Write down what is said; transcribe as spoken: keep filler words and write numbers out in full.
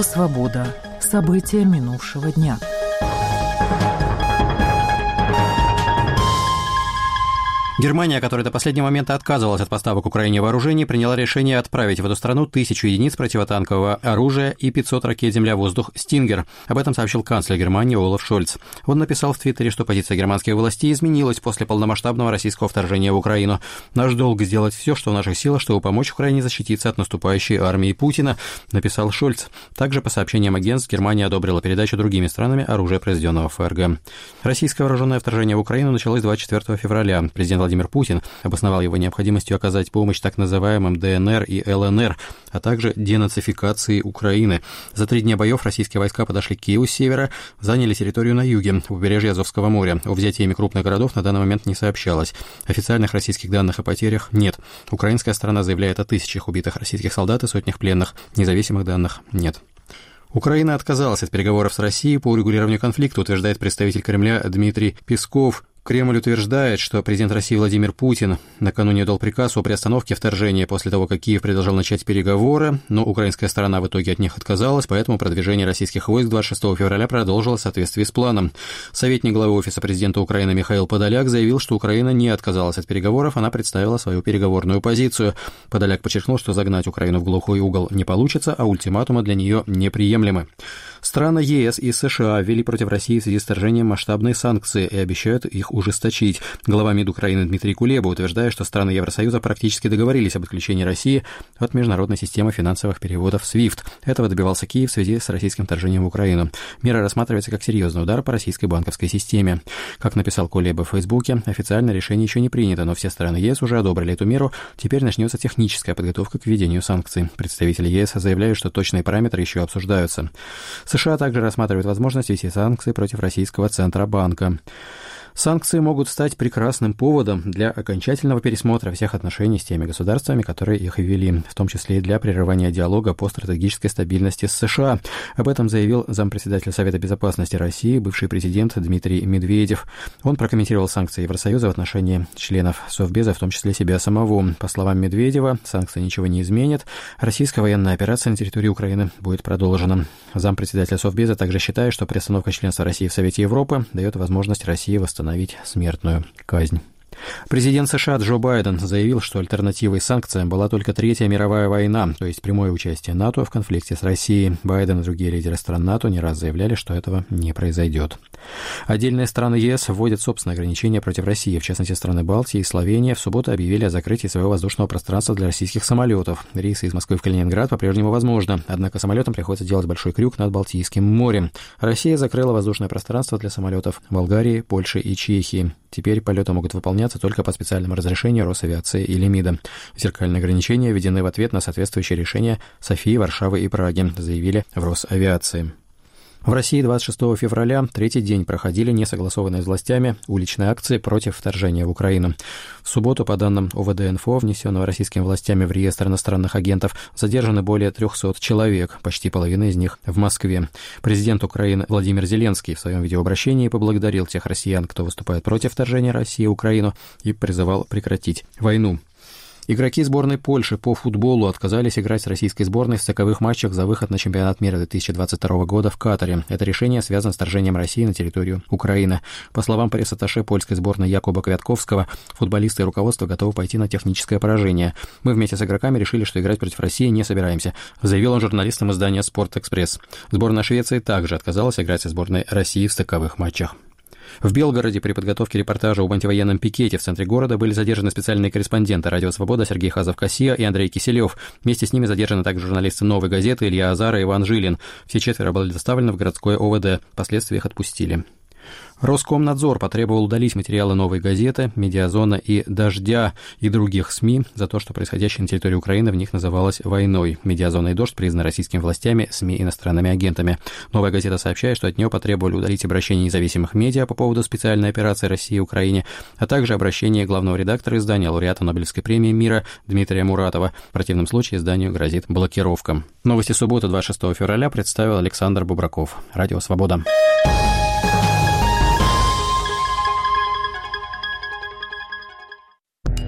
«Свобода». События минувшего дня. Германия, которая до последнего момента отказывалась от поставок Украине вооружений, приняла решение отправить в эту страну тысячу единиц противотанкового оружия и пятьсот ракет «Земля-воздух» «Стингер». Об этом сообщил канцлер Германии Олаф Шольц. Он написал в Твиттере, что позиция германских властей изменилась после полномасштабного российского вторжения в Украину. «Наш долг сделать все, что в наших силах, чтобы помочь Украине защититься от наступающей армии Путина», написал Шольц. Также, по сообщениям агентств, Германия одобрила передачу другими странами оружия, произведенного в ФРГ. Российское вооруженное вторжение в Украину началось двадцать четвёртого февраля. Президент Владимир Путин обосновал его необходимостью оказать помощь так называемым ДНР и ЛНР, а также денацификации Украины. За три дня боев российские войска подошли к Киеву с севера, заняли территорию на юге, у побережья Азовского моря. О взятии ими крупных городов на данный момент не сообщалось. Официальных российских данных о потерях нет. Украинская сторона заявляет о тысячах убитых российских солдат и сотнях пленных. Независимых данных нет. Украина отказалась от переговоров с Россией по урегулированию конфликта, утверждает представитель Кремля Дмитрий Песков. Кремль утверждает, что президент России Владимир Путин накануне дал приказ о приостановке вторжения после того, как Киев предложил начать переговоры, но украинская сторона в итоге от них отказалась, поэтому продвижение российских войск двадцать шестого февраля продолжилось в соответствии с планом. Советник главы Офиса президента Украины Михаил Подоляк заявил, что Украина не отказалась от переговоров, она представила свою переговорную позицию. Подоляк подчеркнул, что загнать Украину в глухой угол не получится, а ультиматумы для нее неприемлемы. Страны ЕС и США ввели против России в связи с вторжением масштабные санкции и обещают их ужесточить. Глава МИД Украины Дмитрий Кулеба утверждает, что страны Евросоюза практически договорились об отключении России от международной системы финансовых переводов свифт. Этого добивался Киев в связи с российским вторжением в Украину. Мера рассматривается как серьезный удар по российской банковской системе. Как написал Кулеба в Фейсбуке, официально решение еще не принято, но все страны ЕС уже одобрили эту меру. Теперь начнется техническая подготовка к введению санкций. Представители ЕС заявляют, что точные параметры еще обсуждаются. США также рассматривают возможность ввести санкции против российского Центробанка. Санкции могут стать прекрасным поводом для окончательного пересмотра всех отношений с теми государствами, которые их ввели, в том числе и для прерывания диалога по стратегической стабильности с США. Об этом заявил зампредседателя Совета безопасности России, бывший президент Дмитрий Медведев. Он прокомментировал санкции Евросоюза в отношении членов Совбеза, в том числе себя самого. По словам Медведева, санкции ничего не изменят. Российская военная операция на территории Украины будет продолжена. Зампредседателя Совбеза также считает, что приостановка членства России в Совете Европы дает возможность России восстановить смертную казнь. Президент США Джо Байден заявил, что альтернативой санкциям была только Третья мировая война, то есть прямое участие НАТО в конфликте с Россией. Байден и другие лидеры стран НАТО не раз заявляли, что этого не произойдет. Отдельные страны ЕС вводят собственные ограничения против России. В частности, страны Балтии и Словения в субботу объявили о закрытии своего воздушного пространства для российских самолетов. Рейсы из Москвы в Калининград по-прежнему возможны, однако самолетам приходится делать большой крюк над Балтийским морем. Россия закрыла воздушное пространство для самолетов Болгарии, Польши и Чехии. Теперь полеты могут выполняться только по специальному разрешению Росавиации или МИДа. Зеркальные ограничения введены в ответ на соответствующие решения Софии, Варшавы и Праги, заявили в Росавиации. В России двадцать шестого февраля третий день проходили несогласованные с властями уличные акции против вторжения в Украину. В субботу, по данным ОВД-инфо, внесенного российскими властями в реестр иностранных агентов, задержаны более трехсот человек, почти половина из них в Москве. Президент Украины Владимир Зеленский в своем видеообращении поблагодарил тех россиян, кто выступает против вторжения России в Украину, и призывал прекратить войну. Игроки сборной Польши по футболу отказались играть с российской сборной в стыковых матчах за выход на чемпионат мира две тысячи двадцать второго года в Катаре. Это решение связано с вторжением России на территорию Украины. По словам пресс-атташе польской сборной Якуба Квяткowskiego, футболисты и руководство готовы пойти на техническое поражение. «Мы вместе с игроками решили, что играть против России не собираемся», заявил он журналистам издания «Спорт-Экспресс». Сборная Швеции также отказалась играть со сборной России в стыковых матчах. В Белгороде при подготовке репортажа об антивоенном пикете в центре города были задержаны специальные корреспонденты «Радио Свобода» Сергей Хазов-Кассия и Андрей Киселев. Вместе с ними задержаны также журналисты «Новой газеты» Илья Азар и Иван Жилин. Все четверо были доставлены в городское ОВД. Впоследствии их отпустили. Роскомнадзор потребовал удалить материалы «Новой газеты», «Медиазона» и «Дождя» и других СМИ за то, что происходящее на территории Украины в них называлось войной. «Медиазона» и «Дождь» признаны российскими властями СМИ иностранными агентами. «Новая газета» сообщает, что от нее потребовали удалить обращение независимых медиа по поводу специальной операции России и Украине, а также обращение главного редактора издания, лауреата Нобелевской премии мира Дмитрия Муратова. В противном случае изданию грозит блокировка. Новости субботы двадцать шестого февраля представил Александр Бубраков. Радио «Свобода».